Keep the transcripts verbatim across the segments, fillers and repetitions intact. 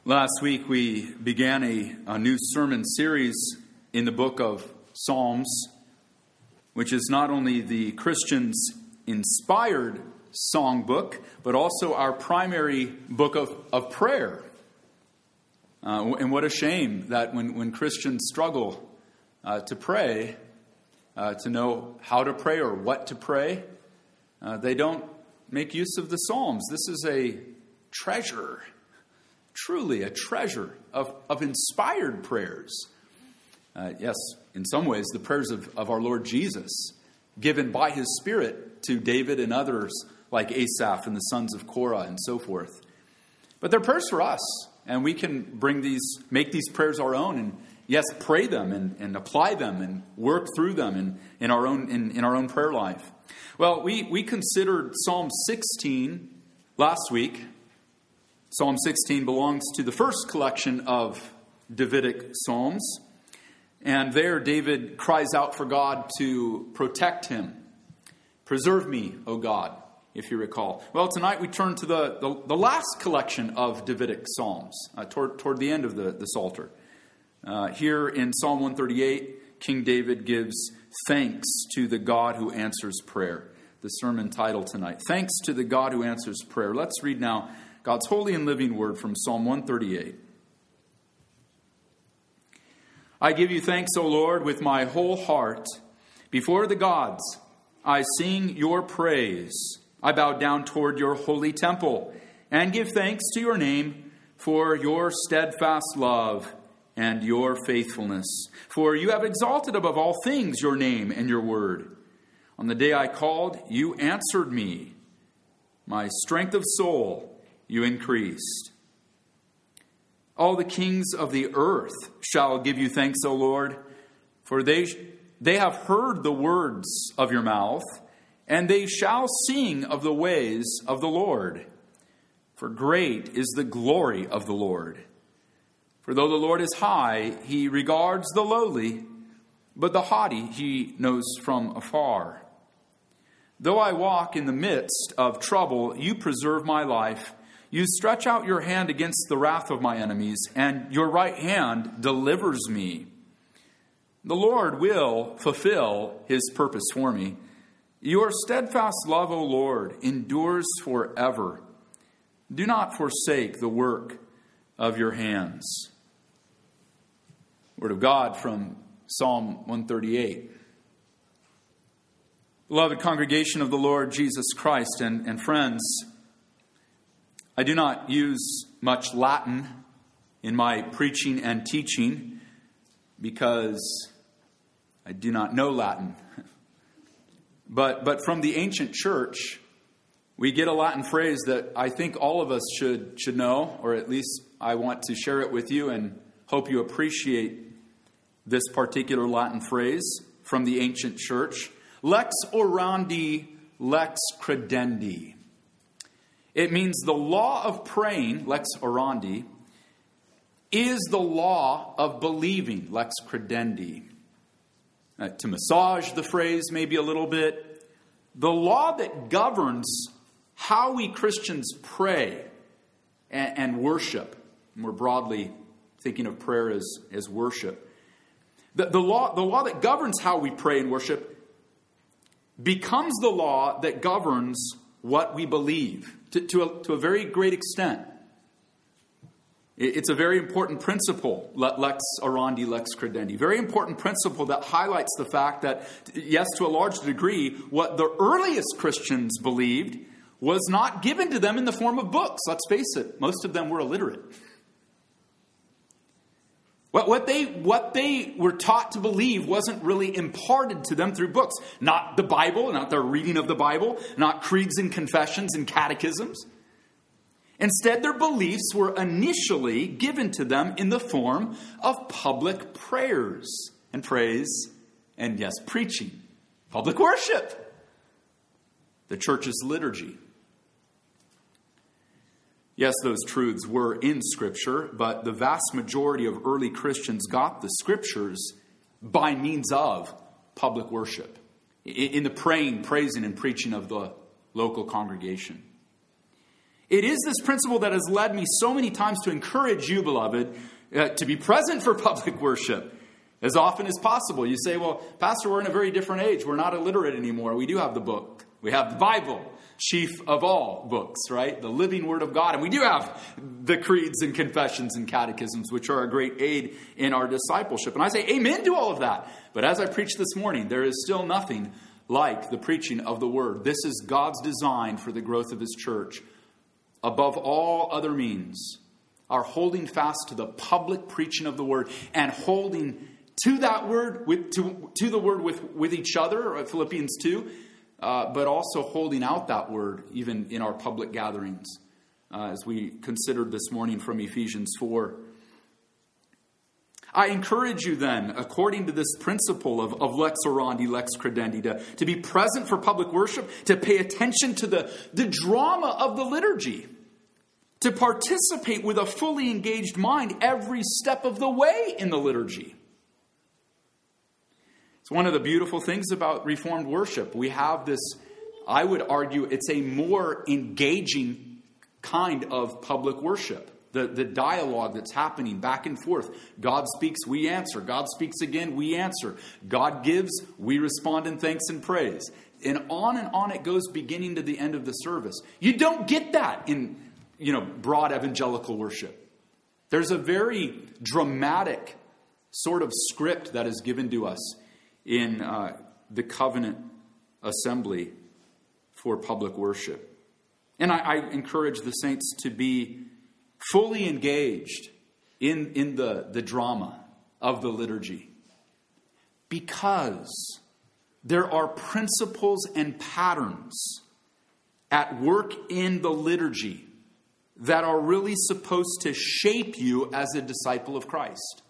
Last week we began a, a new sermon series in the book of Psalms, which is not only the Christian's inspired songbook, but also our primary book of, of prayer. Uh, and what a shame that when, when Christians struggle uh, to pray, uh, to know how to pray or what to pray, uh, they don't make use of the Psalms. This is a treasure. Truly a treasure of, of inspired prayers. Uh, yes, in some ways, the prayers of, of our Lord Jesus, given by his Spirit to David and others like Asaph and the sons of Korah and so forth. But they're prayers for us, and we can bring these, make these prayers our own, and yes, pray them and, and apply them and work through them in, in our own in, in our own prayer life. Well, we, we considered Psalm sixteen last week. Psalm sixteen belongs to the first collection of Davidic psalms. And there David cries out for God to protect him. Preserve me, O God, if you recall. Well, tonight we turn to the, the, the last collection of Davidic psalms, uh, toward, toward the end of the, the Psalter. Uh, here in Psalm one thirty-eight, King David gives thanks to the God who answers prayer. The sermon title tonight, Thanks to the God who answers prayer. Let's read now God's holy and living word from Psalm one thirty-eight. I give you thanks, O Lord, with my whole heart. Before the gods, I sing your praise. I bow down toward your holy temple and give thanks to your name for your steadfast love and your faithfulness. For you have exalted above all things your name and your word. On the day I called, you answered me. My strength of soul you increased. All the kings of the earth shall give you thanks, O Lord, for they, they have heard the words of your mouth, and they shall sing of the ways of the Lord. For great is the glory of the Lord. For though the Lord is high, he regards the lowly, but the haughty he knows from afar. Though I walk in the midst of trouble, you preserve my life. You stretch out your hand against the wrath of my enemies, and your right hand delivers me. The Lord will fulfill his purpose for me. Your steadfast love, O Lord, endures forever. Do not forsake the work of your hands. Word of God from Psalm one thirty-eight. Beloved congregation of the Lord Jesus Christ and, and friends, I do not use much Latin in my preaching and teaching because I do not know Latin. But, but from the ancient church, we get a Latin phrase that I think all of us should, should know, or at least I want to share it with you and hope you appreciate this particular Latin phrase from the ancient church. Lex orandi, lex credendi. It means the law of praying, lex orandi, is the law of believing, lex credendi. Uh, to massage the phrase maybe a little bit, the law that governs how we Christians pray and, and worship, more broadly thinking of prayer as, as worship. The, the, law, the law that governs how we pray and worship becomes the law that governs what we believe to, to, a, to a very great extent. It's a very important principle, lex orandi, lex credendi. Very important principle that highlights the fact that, yes, to a large degree, what the earliest Christians believed was not given to them in the form of books. Let's face it, most of them were illiterate. What, what, they, what they were taught to believe wasn't really imparted to them through books. Not the Bible, not their reading of the Bible, not creeds and confessions and catechisms. Instead, their beliefs were initially given to them in the form of public prayers and praise and, yes, preaching. Public worship. The church's liturgy. Yes, those truths were in Scripture, but the vast majority of early Christians got the Scriptures by means of public worship, in the praying, praising, and preaching of the local congregation. It is this principle that has led me so many times to encourage you, beloved, uh, to be present for public worship as often as possible. You say, well, Pastor, we're in a very different age. We're not illiterate anymore. We do have the book. We have the Bible, chief of all books, right? The living Word of God. And we do have the creeds and confessions and catechisms, which are a great aid in our discipleship. And I say amen to all of that. But as I preached this morning, there is still nothing like the preaching of the Word. This is God's design for the growth of His church. Above all other means, are holding fast to the public preaching of the Word and holding to that Word, with to, to the Word with, with each other, Philippians two, uh, but also holding out that Word even in our public gatherings, uh, as we considered this morning from Ephesians four. I encourage you then, according to this principle of, of lex orandi, lex credendi, to, to be present for public worship, to pay attention to the, the drama of the liturgy, to participate with a fully engaged mind every step of the way in the liturgy. It's one of the beautiful things about Reformed worship. We have this, I would argue, it's a more engaging kind of public worship. The, the dialogue that's happening back and forth. God speaks, we answer. God speaks again, we answer. God gives, we respond in thanks and praise. And on and on it goes, beginning to the end of the service. You don't get that in, you know, broad evangelical worship. There's a very dramatic sort of script that is given to us in uh, the covenant assembly for public worship. And I, I encourage the saints to be fully engaged in, in the, the drama of the liturgy, because there are principles and patterns at work in the liturgy that are really supposed to shape you as a disciple of Christ.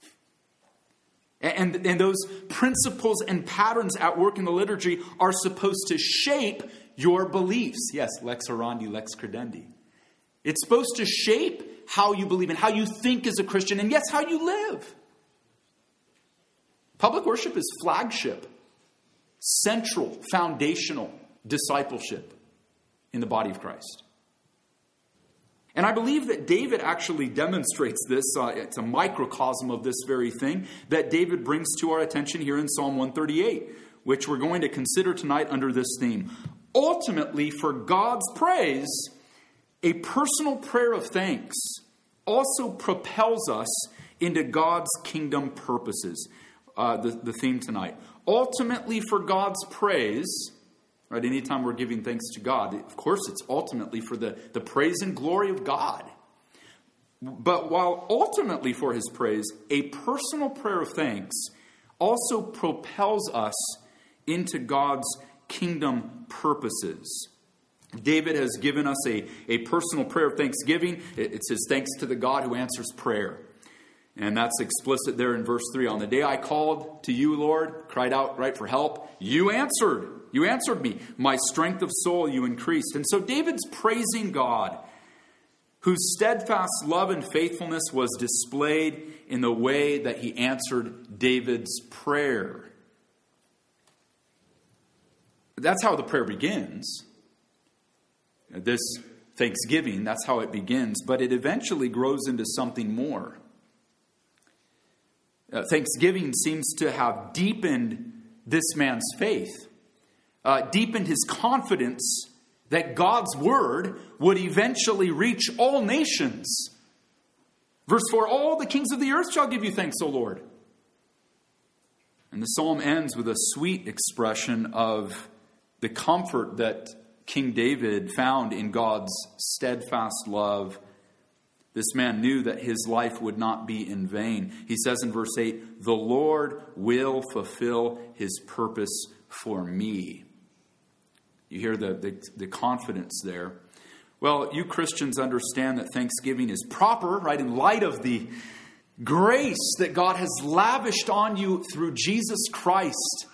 And, and those principles and patterns at work in the liturgy are supposed to shape your beliefs. Yes, lex orandi, lex credendi. It's supposed to shape how you believe and how you think as a Christian, and yes, how you live. Public worship is flagship, central, foundational discipleship in the body of Christ. And I believe that David actually demonstrates this. Uh, it's a microcosm of this very thing that David brings to our attention here in Psalm one thirty-eight, which we're going to consider tonight under this theme. Ultimately, for God's praise, a personal prayer of thanks also propels us into God's kingdom purposes. Uh, the, the theme tonight. Ultimately for God's praise, right? Anytime we're giving thanks to God, of course it's ultimately for the, the praise and glory of God. But while ultimately for His praise, a personal prayer of thanks also propels us into God's kingdom purposes. David has given us a, a personal prayer of thanksgiving. It, it says, thanks to the God who answers prayer. And that's explicit there in verse three. On the day I called to you, Lord, cried out, right, for help, you answered. You answered me. My strength of soul you increased. And so David's praising God, whose steadfast love and faithfulness was displayed in the way that He answered David's prayer. That's how the prayer begins. This thanksgiving, that's how it begins, but it eventually grows into something more. Uh, thanksgiving seems to have deepened this man's faith, uh, deepened his confidence that God's word would eventually reach all nations. Verse four, all the kings of the earth shall give you thanks, O Lord. And the psalm ends with a sweet expression of the comfort that King David found in God's steadfast love. This man knew that his life would not be in vain. He says in verse eight, the Lord will fulfill His purpose for me. You hear the, the, the confidence there. Well, you Christians understand that thanksgiving is proper, right, in light of the grace that God has lavished on you through Jesus Christ.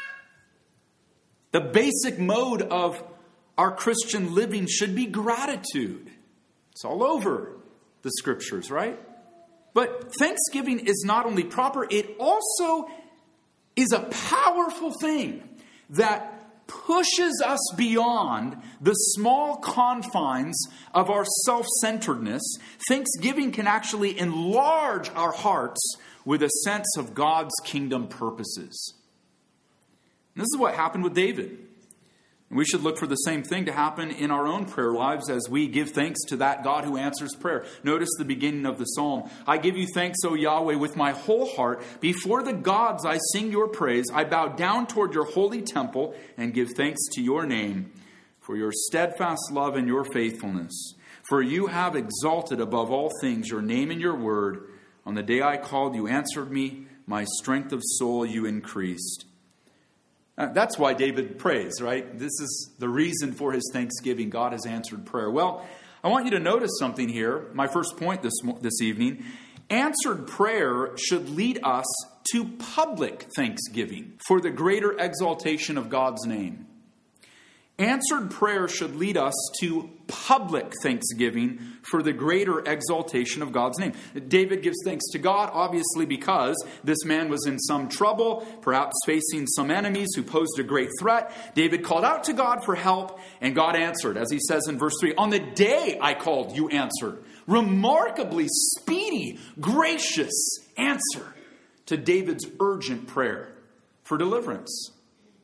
The basic mode of our Christian living should be gratitude. It's all over the scriptures, right? But thanksgiving is not only proper, it also is a powerful thing that pushes us beyond the small confines of our self-centeredness, thanksgiving can actually enlarge our hearts with a sense of God's kingdom purposes. And this is what happened with David. And we should look for the same thing to happen in our own prayer lives as we give thanks to that God who answers prayer. Notice the beginning of the psalm. I give you thanks, O Yahweh, with my whole heart. Before the gods I sing your praise. I bow down toward your holy temple and give thanks to your name for your steadfast love and your faithfulness. For you have exalted above all things your name and your word. On the day I called, you answered me. My strength of soul you increased. That's why David prays, right? This is the reason for his thanksgiving. God has answered prayer. Well, I want you to notice something here. My first point this, this evening. Answered prayer should lead us to public thanksgiving for the greater exaltation of God's name. Answered prayer should lead us to public thanksgiving for the greater exaltation of God's name. David gives thanks to God, obviously, because this man was in some trouble, perhaps facing some enemies who posed a great threat. David called out to God for help, and God answered, as he says in verse three, on the day I called, you answered. Remarkably speedy, gracious answer to David's urgent prayer for deliverance.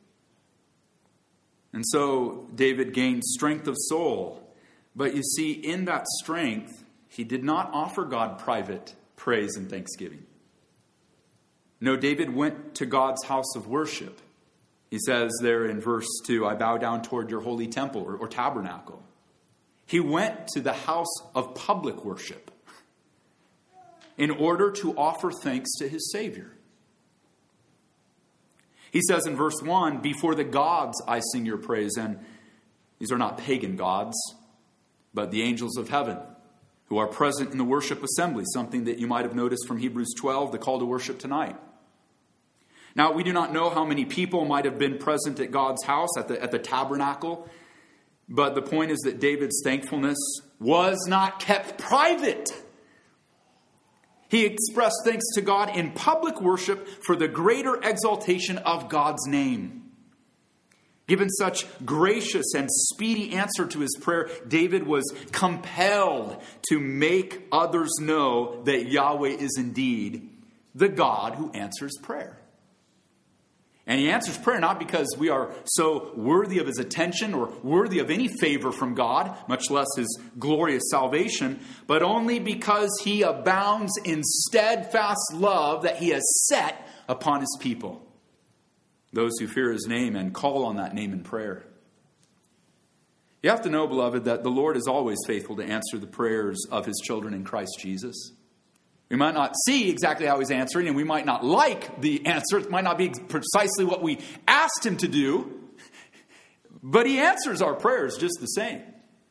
And so David gained strength of soul. But you see, in that strength, he did not offer God private praise and thanksgiving. No, David went to God's house of worship. He says there in verse two, I bow down toward your holy temple or, or tabernacle. He went to the house of public worship in order to offer thanks to his Savior. He says in verse one, before the gods I sing your praise. And these are not pagan gods, but the angels of heaven who are present in the worship assembly, something that you might have noticed from Hebrews twelve, the call to worship tonight. Now, we do not know how many people might have been present at God's house, at the, at the tabernacle, but the point is that David's thankfulness was not kept private. He expressed thanks to God in public worship for the greater exaltation of God's name. Given such gracious and speedy answer to his prayer, David was compelled to make others know that Yahweh is indeed the God who answers prayer. And he answers prayer not because we are so worthy of his attention or worthy of any favor from God, much less his glorious salvation, but only because he abounds in steadfast love that he has set upon his people, those who fear his name and call on that name in prayer. You have to know, beloved, that the Lord is always faithful to answer the prayers of his children in Christ Jesus. We might not see exactly how he's answering, and we might not like the answer. It might not be precisely what we asked him to do, but he answers our prayers just the same.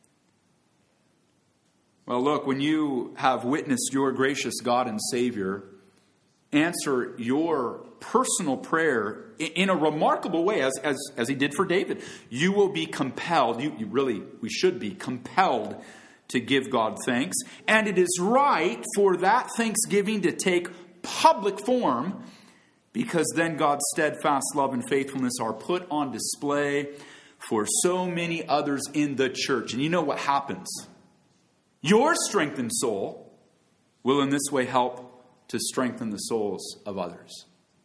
Well, look, when you have witnessed your gracious God and Savior answer your personal prayer in a remarkable way, as, as, as he did for David, you will be compelled, you, you really, we should be compelled to give God thanks. And it is right for that thanksgiving to take public form, because then God's steadfast love and faithfulness are put on display for so many others in the church. And you know what happens? Your strengthened soul will in this way help to strengthen the souls of others.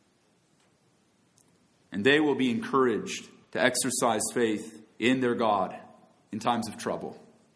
And they will be encouraged to exercise faith in their God in times of trouble.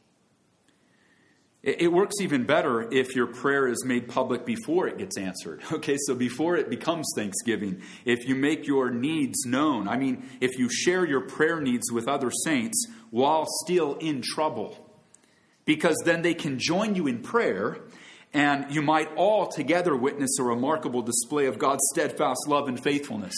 It works even better if your prayer is made public before it gets answered. Okay, so before it becomes thanksgiving, if you make your needs known, I mean, if you share your prayer needs with other saints while still in trouble, because then they can join you in prayer, and you might all together witness a remarkable display of God's steadfast love and faithfulness.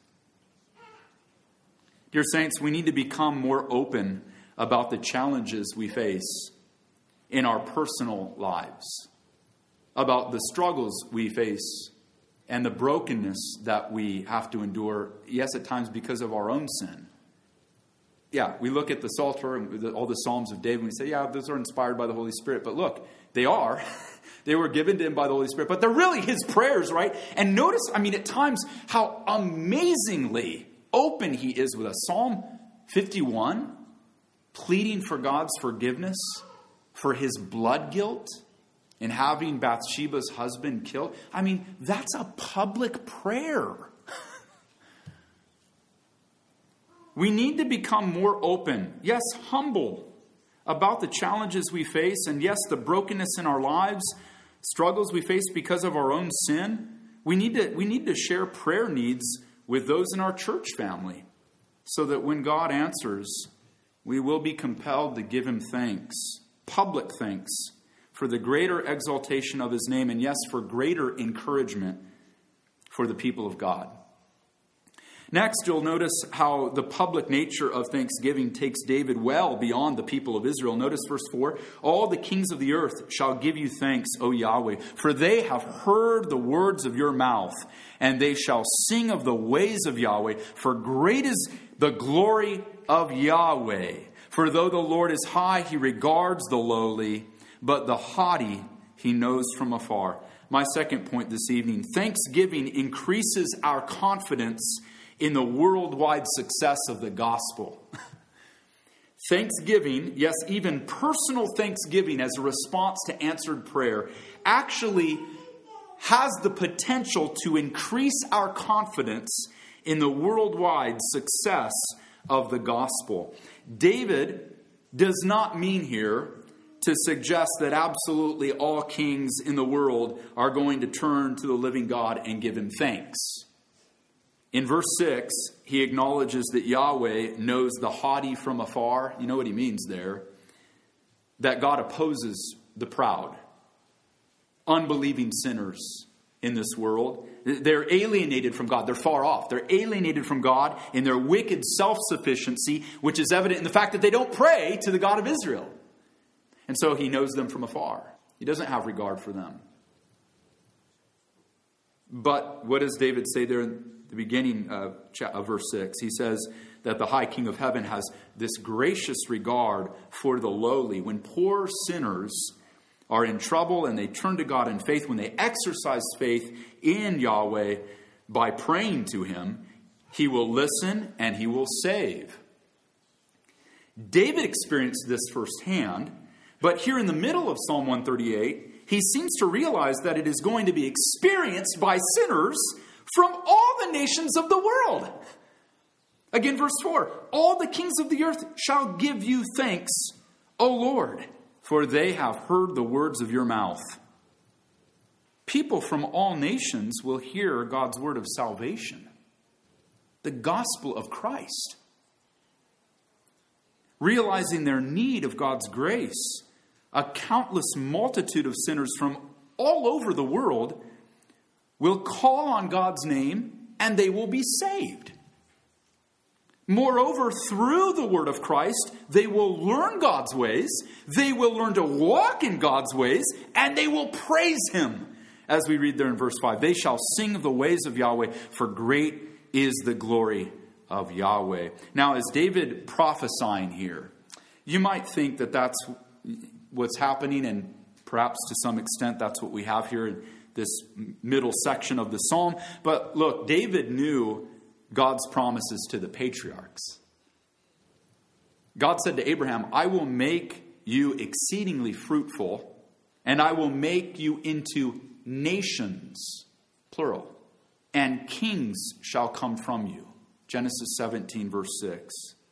Dear saints, we need to become more open about the challenges we face in our personal lives, about the struggles we face and the brokenness that we have to endure, yes, at times because of our own sin. Yeah, we look at the Psalter and all the Psalms of David and we say, yeah, those are inspired by the Holy Spirit. But look, they are. They were given to him by the Holy Spirit. But they're really his prayers, right? And notice, I mean, at times how amazingly open he is with us. Psalm fifty-one, pleading for God's forgiveness for his blood guilt in having Bathsheba's husband killed. I mean, that's a public prayer. We need to become more open, yes, humble, about the challenges we face, and yes, the brokenness in our lives, struggles we face because of our own sin. We need to, we need to share prayer needs with those in our church family so that when God answers, we will be compelled to give him thanks, public thanks, for the greater exaltation of his name, and yes, for greater encouragement for the people of God. Next, you'll notice how the public nature of thanksgiving takes David well beyond the people of Israel. Notice verse four, all the kings of the earth shall give you thanks, O Yahweh, for they have heard the words of your mouth, and they shall sing of the ways of Yahweh, for great is the glory of Yahweh. For though the Lord is high, he regards the lowly, but the haughty he knows from afar. My second point this evening, thanksgiving increases our confidence in the worldwide success of the gospel. Thanksgiving, yes, even personal thanksgiving as a response to answered prayer, actually has the potential to increase our confidence in the worldwide success of the gospel. David does not mean here to suggest that absolutely all kings in the world are going to turn to the living God and give him thanks. In verse six, he acknowledges that Yahweh knows the haughty from afar. You know what he means there? That God opposes the proud, unbelieving sinners in this world. They're alienated from God. They're far off. They're alienated from God in their wicked self-sufficiency, which is evident in the fact that they don't pray to the God of Israel. And so he knows them from afar. He doesn't have regard for them. But what does David say there in the beginning of verse six? He says that the high King of heaven has this gracious regard for the lowly. When poor sinners are in trouble and they turn to God in faith, when they exercise faith in Yahweh by praying to him, he will listen and he will save. David experienced this firsthand, but here in the middle of Psalm one thirty-eight, he seems to realize that it is going to be experienced by sinners from all the nations of the world. Again, verse four, all the kings of the earth shall give you thanks, O Lord, for they have heard the words of your mouth. People from all nations will hear God's word of salvation, the gospel of Christ. Realizing their need of God's grace, a countless multitude of sinners from all over the world will call on God's name and they will be saved. Moreover, through the word of Christ, they will learn God's ways, they will learn to walk in God's ways, and they will praise him. As we read there in verse five, they shall sing of the ways of Yahweh, for great is the glory of Yahweh. Now, is David prophesying here? You might think that that's what's happening, and perhaps to some extent that's what we have here in this middle section of the psalm. But look, David knew God's promises to the patriarchs. God said to Abraham, I will make you exceedingly fruitful, and I will make you into nations, plural, and kings shall come from you. Genesis seventeen, verse six.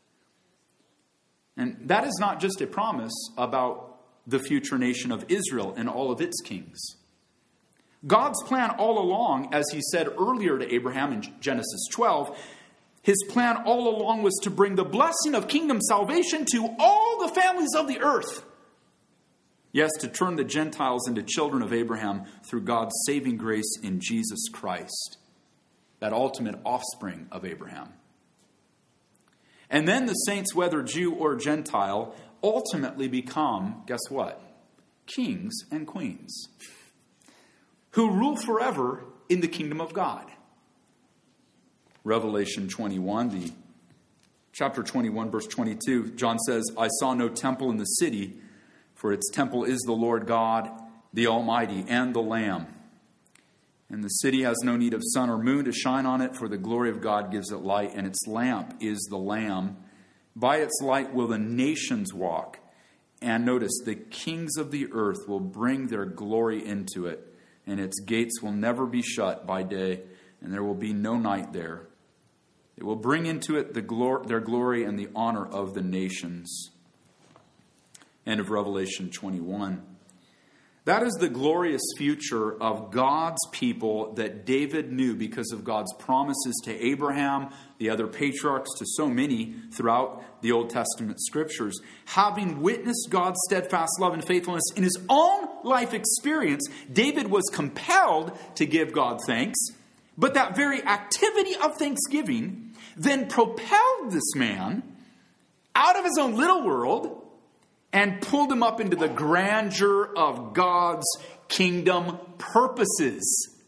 And that is not just a promise about the future nation of Israel and all of its kings. God's plan all along, as he said earlier to Abraham in Genesis twelve, his plan all along was to bring the blessing of kingdom salvation to all the families of the earth. Yes, to turn the Gentiles into children of Abraham through God's saving grace in Jesus Christ, that ultimate offspring of Abraham. And then the saints, whether Jew or Gentile, ultimately become, guess what? Kings and queens who rule forever in the kingdom of God. Revelation twenty-one, the chapter twenty-one, verse twenty-two, John says, I saw no temple in the city, for its temple is the Lord God, the Almighty, and the Lamb. And the city has no need of sun or moon to shine on it, for the glory of God gives it light, and its lamp is the Lamb. By its light will the nations walk. And notice, the kings of the earth will bring their glory into it, and its gates will never be shut by day, and there will be no night there. It will bring into it the glor- their glory and the honor of the nations. End of Revelation twenty-one. That is the glorious future of God's people that David knew because of God's promises to Abraham, the other patriarchs, to so many throughout the Old Testament scriptures. Having witnessed God's steadfast love and faithfulness in his own life experience, David was compelled to give God thanks. But that very activity of thanksgiving then propelled this man out of his own little world and pulled him up into the grandeur of God's kingdom purposes.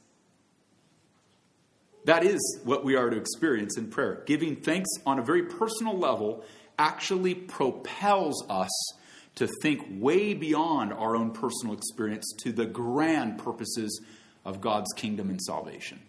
That is what we are to experience in prayer. Giving thanks on a very personal level actually propels us to think way beyond our own personal experience to the grand purposes of God's kingdom and salvation.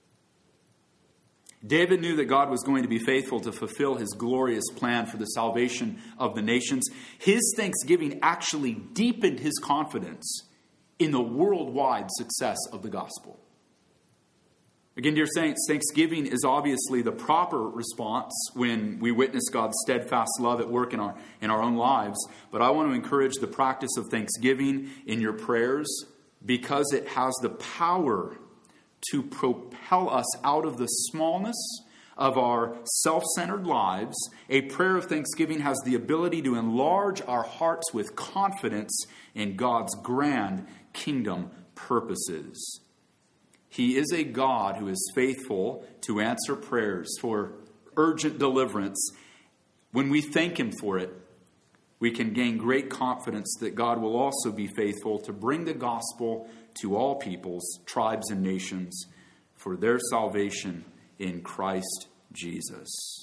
David knew that God was going to be faithful to fulfill his glorious plan for the salvation of the nations. His thanksgiving actually deepened his confidence in the worldwide success of the gospel. Again, dear saints, thanksgiving is obviously the proper response when we witness God's steadfast love at work in our, in our own lives. But I want to encourage the practice of thanksgiving in your prayers because it has the power to propel us out of the smallness of our self-centered lives. A prayer of thanksgiving has the ability to enlarge our hearts with confidence in God's grand kingdom purposes. He is a God who is faithful to answer prayers for urgent deliverance. When we thank him for it, we can gain great confidence that God will also be faithful to bring the gospel to all peoples, tribes, and nations for their salvation in Christ Jesus.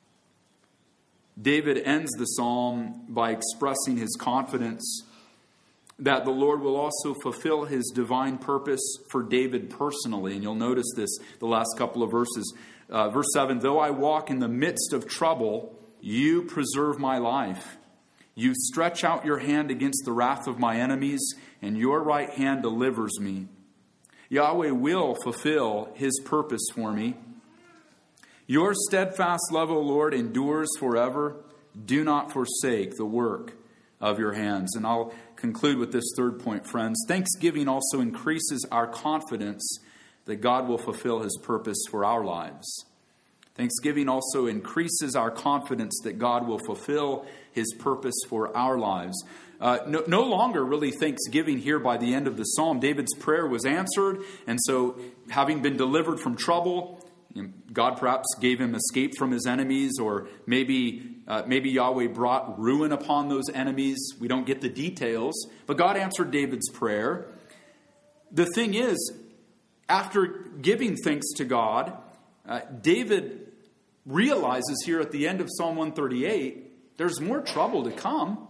David ends the psalm by expressing his confidence that the Lord will also fulfill his divine purpose for David personally. And you'll notice this the last couple of verses. Uh, verse seven, though I walk in the midst of trouble, you preserve my life. You stretch out your hand against the wrath of my enemies, and your right hand delivers me. Yahweh will fulfill his purpose for me. Your steadfast love, O Lord, endures forever. Do not forsake the work of your hands. And I'll conclude with this third point, friends. Thanksgiving also increases our confidence that God will fulfill his purpose for our lives. Thanksgiving also increases our confidence that God will fulfill his purpose for our lives. Uh, no, no longer really thanksgiving here by the end of the psalm. David's prayer was answered, and so having been delivered from trouble, God perhaps gave him escape from his enemies, or maybe uh, maybe Yahweh brought ruin upon those enemies. We don't get the details, but God answered David's prayer. The thing is, after giving thanks to God, uh, David realizes here at the end of Psalm one thirty-eight, there's more trouble to come.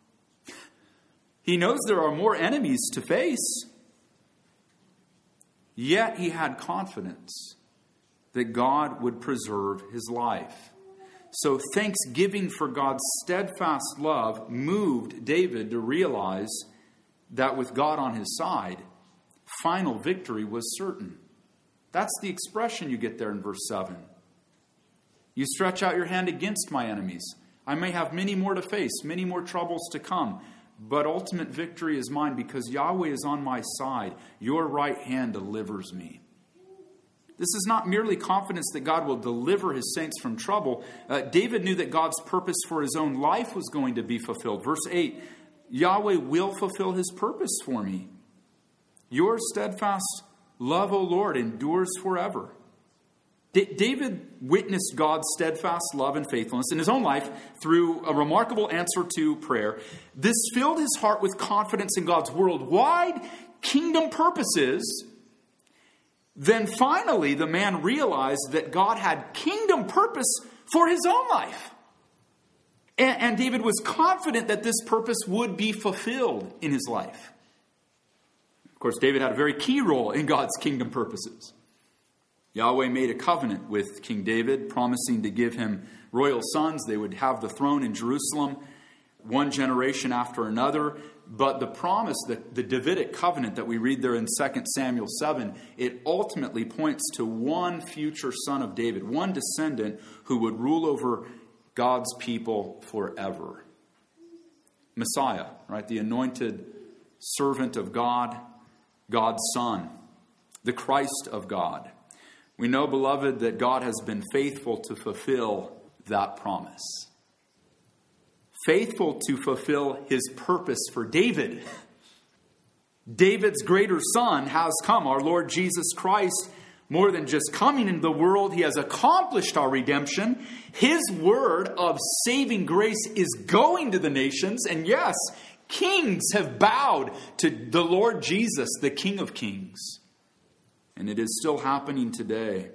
He knows there are more enemies to face. Yet he had confidence that God would preserve his life. So thanksgiving for God's steadfast love moved David to realize that with God on his side, final victory was certain. That's the expression you get there in verse seven. You stretch out your hand against my enemies. I may have many more to face, many more troubles to come, but ultimate victory is mine because Yahweh is on my side. Your right hand delivers me. This is not merely confidence that God will deliver his saints from trouble. Uh, David knew that God's purpose for his own life was going to be fulfilled. Verse eight, Yahweh will fulfill his purpose for me. Your steadfast love, O Lord, endures forever. D- David witnessed God's steadfast love and faithfulness in his own life through a remarkable answer to prayer. This filled his heart with confidence in God's worldwide kingdom purposes. Then finally, the man realized that God had kingdom purpose for his own life. And, and David was confident that this purpose would be fulfilled in his life. Of course, David had a very key role in God's kingdom purposes. Yahweh made a covenant with King David, promising to give him royal sons. They would have the throne in Jerusalem, one generation after another. But the promise, the, the Davidic covenant that we read there in Second Samuel seven, it ultimately points to one future son of David, one descendant who would rule over God's people forever. Messiah, right? The anointed servant of God, God's Son, the Christ of God. We know, beloved, that God has been faithful to fulfill that promise. Faithful to fulfill his purpose for David. David's greater son has come, our Lord Jesus Christ. More than just coming into the world, he has accomplished our redemption. His word of saving grace is going to the nations. And yes, kings have bowed to the Lord Jesus, the King of Kings. And it is still happening today.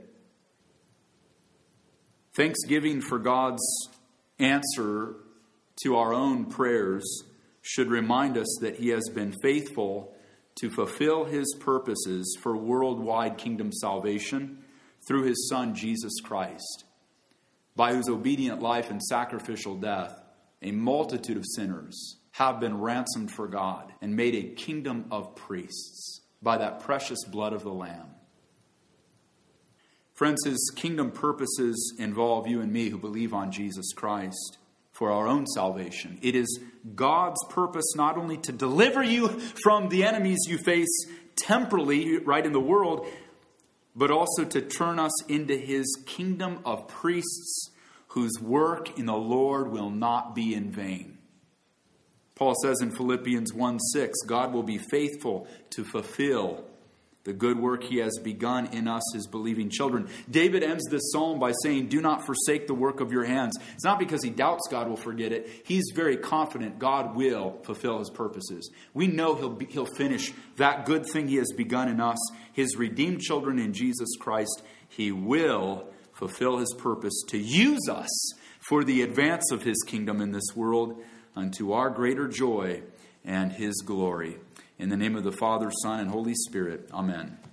Thanksgiving for God's answer to our own prayers should remind us that he has been faithful to fulfill his purposes for worldwide kingdom salvation through his Son, Jesus Christ, by whose obedient life and sacrificial death, a multitude of sinners have been ransomed for God and made a kingdom of priests by that precious blood of the Lamb. Friends, his kingdom purposes involve you and me who believe on Jesus Christ for our own salvation. It is God's purpose not only to deliver you from the enemies you face temporally, right, in the world, but also to turn us into his kingdom of priests whose work in the Lord will not be in vain. Paul says in Philippians one six, God will be faithful to fulfill the good work he has begun in us, his believing children. David ends this psalm by saying, do not forsake the work of your hands. It's not because he doubts God will forget it. He's very confident God will fulfill his purposes. We know he'll, be, he'll finish that good thing he has begun in us, his redeemed children in Jesus Christ. He will fulfill his purpose to use us for the advance of his kingdom in this world unto our greater joy and his glory. In the name of the Father, Son, and Holy Spirit. Amen.